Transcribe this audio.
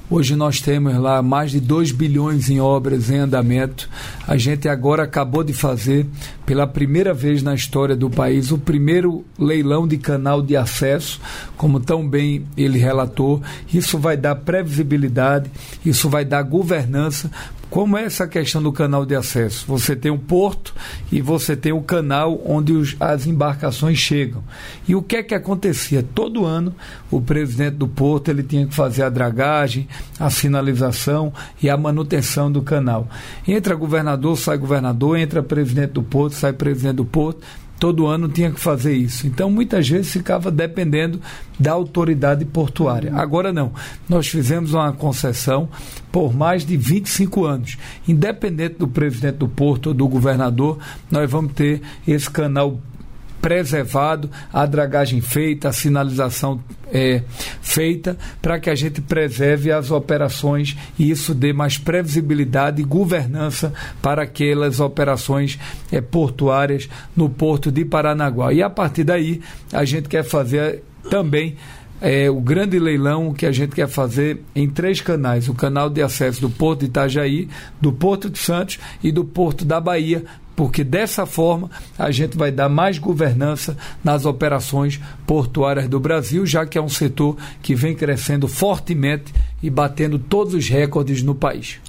Hoje nós temos lá mais de 2 bilhões em obras em andamento. A gente agora acabou de fazer, pela primeira vez na história do país, o primeiro leilão de canal de acesso, como tão bem ele relatou. Isso vai dar previsibilidade, isso vai dar governança. Como é essa questão do canal de acesso? Você tem um porto e você tem o canal onde as embarcações chegam. E o que é que acontecia? Todo ano o presidente do porto ele tinha que fazer a dragagem, a sinalização e a manutenção do canal. Entra governador, sai governador, entra presidente do porto, sai presidente do porto. Todo ano tinha que fazer isso. Então, muitas vezes ficava dependendo da autoridade portuária. Agora não. Nós fizemos uma concessão por mais de 25 anos. Independente do presidente do porto ou do governador, nós vamos ter esse canal preservado, a dragagem feita, a sinalização feita, para que a gente preserve as operações e isso dê mais previsibilidade e governança para aquelas operações portuárias no Porto de Paranaguá. E a partir daí, a gente quer fazer também o grande leilão que a gente quer fazer em 3 canais: o canal de acesso do Porto de Itajaí, do Porto de Santos e do Porto da Bahia, porque dessa forma a gente vai dar mais governança nas operações portuárias do Brasil, já que é um setor que vem crescendo fortemente e batendo todos os recordes no país.